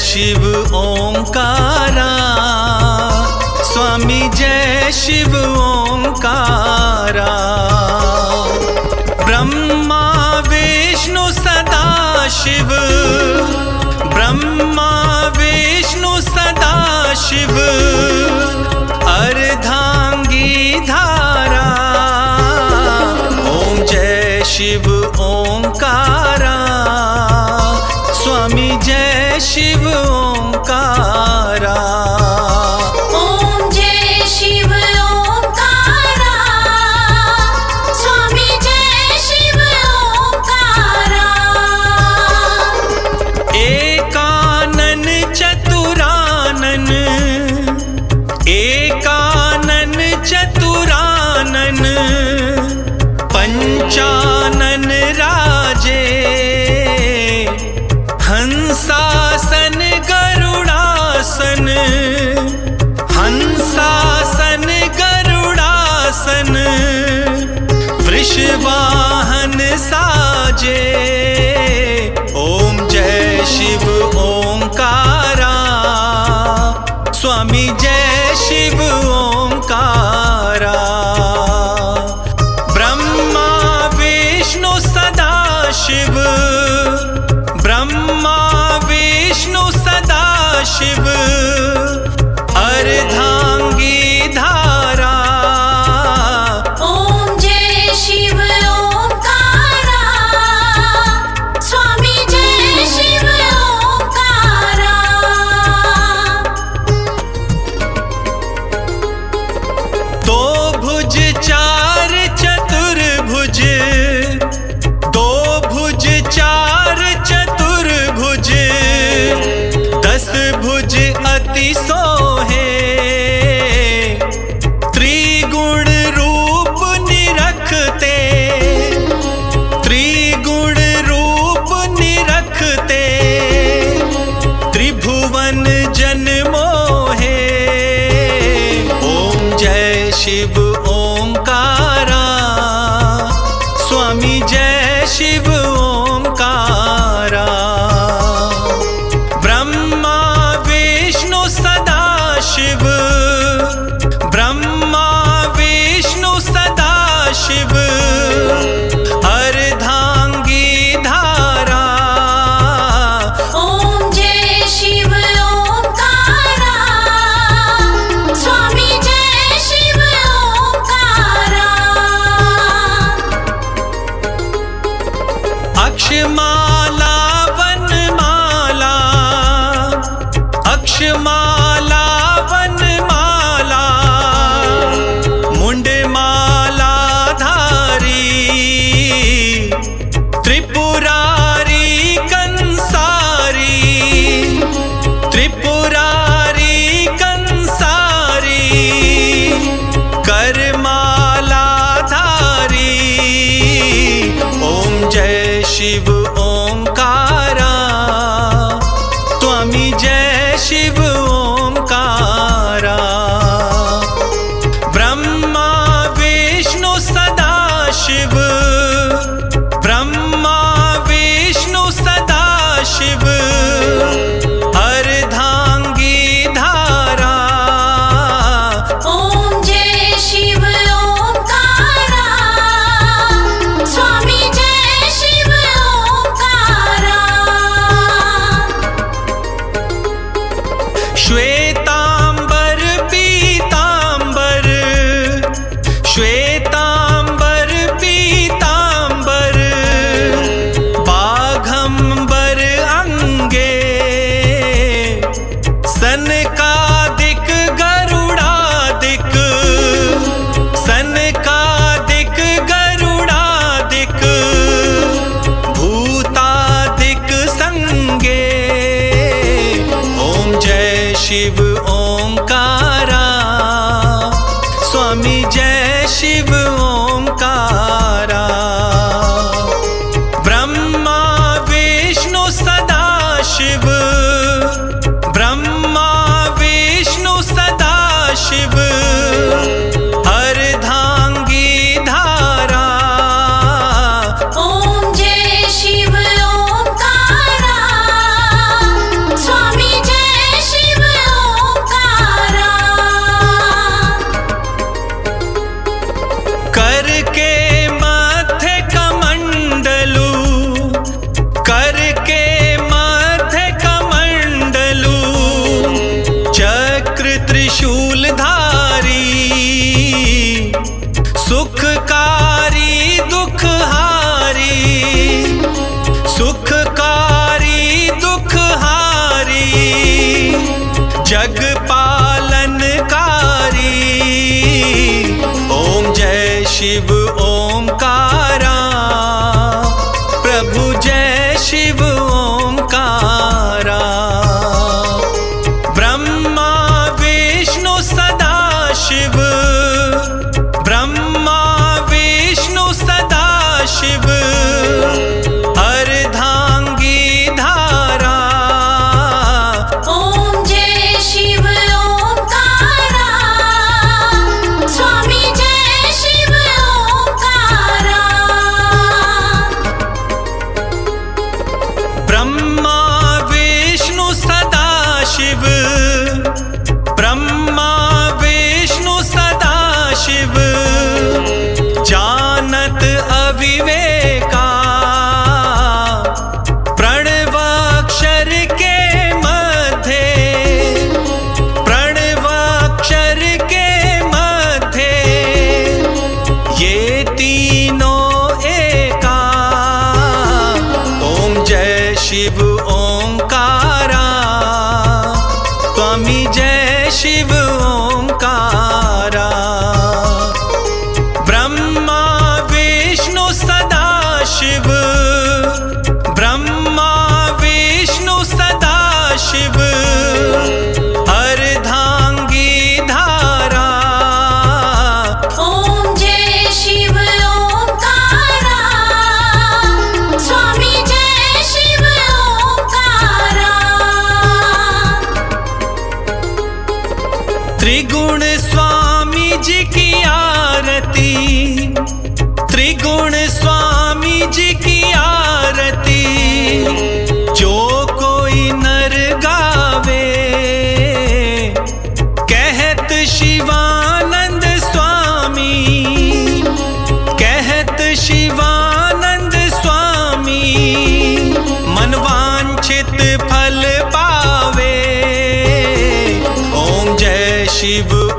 शिव ओंकारा, स्वामी जय शिव ओंकारा। ब्रह्मा विष्णु सदा शिव, ब्रह्मा विष्णु सदा शिव, अर्धांगी धारा। ओम जय शिव ओंकारा, स्वामी जय शिव ओंकारा। ओम जय शिव ओंकारा, स्वामी जय शिव ओंकारा। एकानन चतुरानन, एकानन चतुरानन, पंचानन राजे, हंसासन गरुड़ासन, हंसासन गरुड़ासन, वृषवाहन साजे। ओम जय शिव ओंकारा, स्वामी जय शिव ओंकारा। ब्रह्मा विष्णु सदा शिव, ब्रह्मा विष्णु सदा शिव, अर्धांगी धारा। ओम जय शिव ओंकारा, स्वामी जय शिव ओंकारा। दो भुज चार चतुर्भुज, दो भुज चार चतुर्भुज, 10 भुज अति सोहे, त्रिगुण रूप निरखते, त्रिगुण रूप निरखते, त्रिभुवन जन मोहे। ओम जय शिव ओंकारा, स्वामी जय शिव ओंकारा। ब्रह्मा विष्णु सदा शिव, ब्रह्मा विष्णु सदा शिव, अर्धांगी धारा। ओम जय शिव ओंकारा, स्वामी जय शिव ओंकारा। अक्षमाला वनमाला, अक्षमाला वनमाला, मुंडमाला धारी, त्रिपुरारी कंसारी, त्रिपुरारी कंसारी, करमाला धारी। ओम जय शिव ओंकारा, स्वामी जय शिव ओंकारा। ब्रह्मा विष्णु सदा शिव, ब्रह्मा विष्णु सदा शिव, अर्धांगी धारा। ओम जय शिव ओंकारा, स्वामी जय शिव ओंकारा। श्वेतांबर पीतांबर, श्वेतांबर पीतांबर, बाघंबर अंगे, सनकादिक गरुड़ादिक, सनकादिक गरुड़ादिक, भूतादिक संगे। ओम जय शिव ओंकारा, स्वामी जय शिव ओंकारा। ब्रह्मा विष्णु सदा शिव, ब्रह्मा विष्णु सदा शिव, अर्धांगी धारा। ओम जय शिव ओंकारा, स्वामी त्रिशूलधारी सुखकारी दुखहारी सुखकारी दुखहारी जग पालनकारी ओम जय शिव ओमकारा प्रभु जय शिव ओमकारा ब्रह्मा विष्णु सदाशिव ब्रह्मा विष्णु सदाशिव अर्धांगी धारा ओम जय शिव ओंकारा स्वामी जय शिव ओंकारा ब्रह्मा विष्णु सदाशिव ब्रह्मा विष्णु सदाशिव जानत अविवेका प्रणवाक्षर के मध्य प्रणवाक्षर के मध्य ये तीनों एका ओम जय शिव ओमकारा स्वामी जय शिव ओमकारा ब्रह्मा विष्णु सदाशिव ब्रह्मा विष्णु सदाशिव अर्धांगी धारा ओम जय शिव ओंकारा स्वामी जय शिव ओंकारा त्रिगुण स्वामी जी की आरती त्रिगुण स्वामी जी की आरती जो कोई नर गावे कहत शिवानंद स्वामी कहत शिवानंद स्वामी मनवांछित फल पावे ओम जय शिव